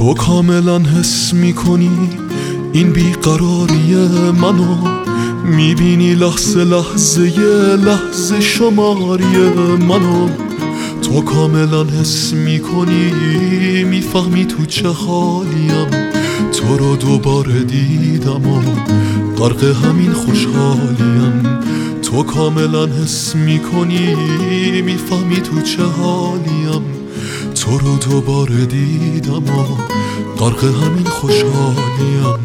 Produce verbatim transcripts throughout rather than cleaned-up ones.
تو کاملا حس میکنی این بیقراری منو، میبینی لحظه لحظه لحظه شماری منو. تو کاملا حس میکنی، میفهمی تو چه حالیم، تو رو دوباره دیدم و غرق همین خوشحالیم. تو کاملا حس میکنی، میفهمی تو چه حالیم، تو رو دوباره دیدم و غرق همین خوشحالیم.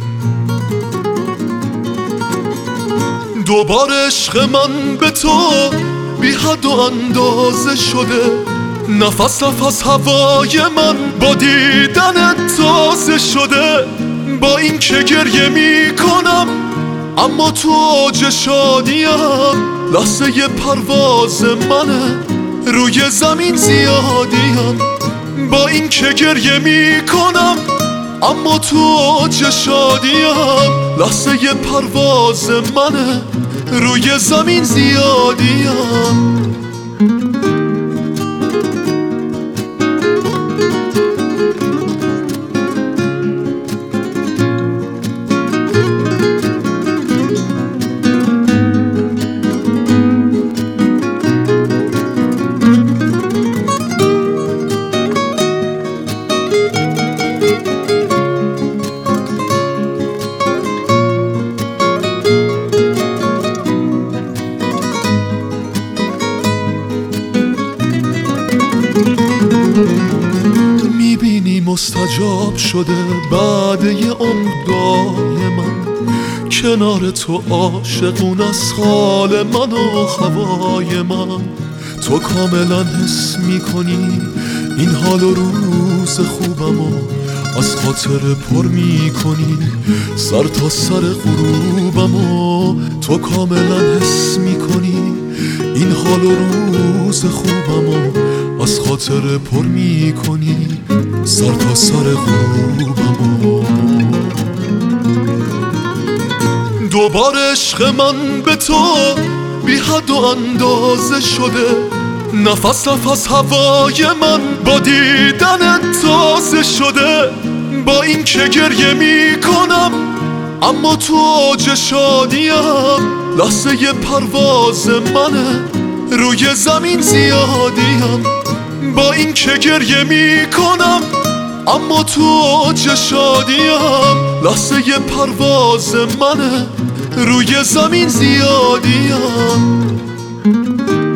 دوباره عشق من به تو بی حد و اندازه شده، نفس نفس هوای من با دیدن تازه شده. با این که گریه می کنم اما تو اوج شادیم، لحظه ی پرواز منه روی زمین زیادیم. با این که گریه می کنم اما تو اوج شادیم، لحظه ی پرواز منه روی زمین زیادیم. میبینی مستجاب شده بعد یه عمر دعای من، کنار تو عاشقون از حال من و هوای من. تو کاملا حس میکنی این حال و روز خوبمو، از خاطر پر میکنی سر تا سر غروبمو. تو کاملا حس میکنی این حال و روز خوبمو، از خاطر پر میکنی سر تا سر غروبمو. دوباره عشق من به تو بی حد و اندازه شده، نفس نفس هوای من با دیدن تازه شده. با این که گریه می کنم اما تو اوج شادیم، لحظه ی پرواز منه روی زمین زیادیم. با این که گریه می کنم اما تو اوج شادیم، لحظه ی پرواز منه روی زمین زیادیم.